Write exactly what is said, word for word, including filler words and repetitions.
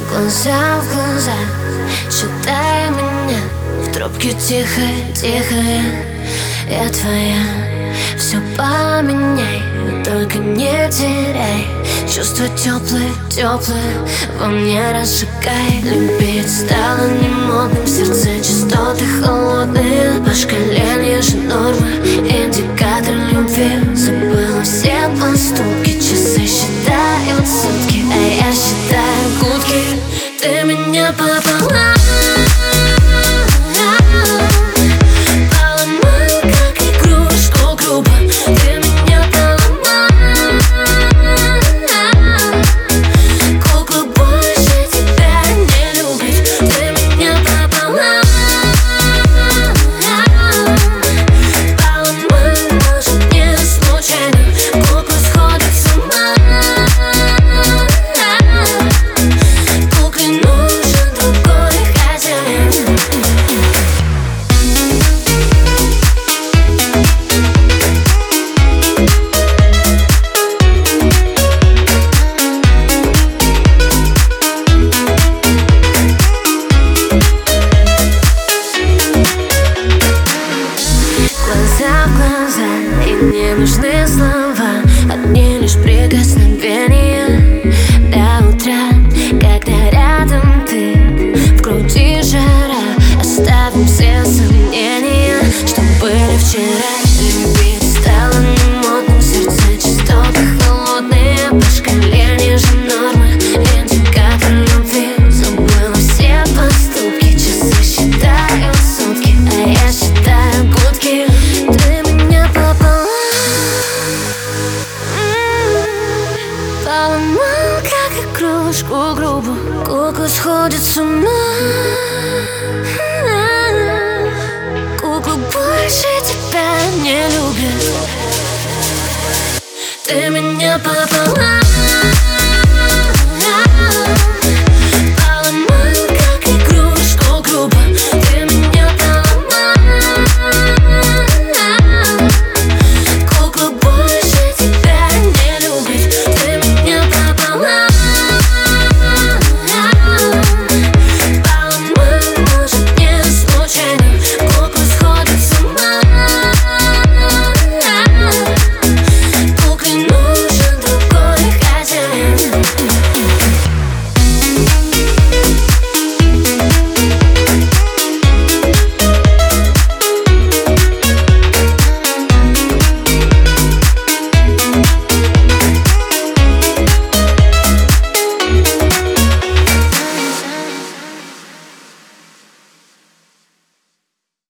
Глаза в глаза, считай меня. В трубке тихо-тихо, я твоя. Все поменяй, только не теряй. Чувства теплые-теплые во мне разжигай. Любить стало немодным, в сердце частоты холодные. По шкале ниже нормы, индикатор любви. Забыла все поступки, часы считают сутки, а я считаю гудки. Ты меня пополам. И не нужны слова, одни лишь прикосновения. До утра, когда рядом ты, в груди жара. Оставим все сомнения, что были вчера. Любить стало немодным, в сердце частоты холодные. По шкале ниже нормы, индикатор любви. Забыла все поступки, часы считают сутки, а я считаю гудки. Поломал, как игрушку грубо, кукла сходит с ума. Кукла больше тебя не любит. Ты меня пополам.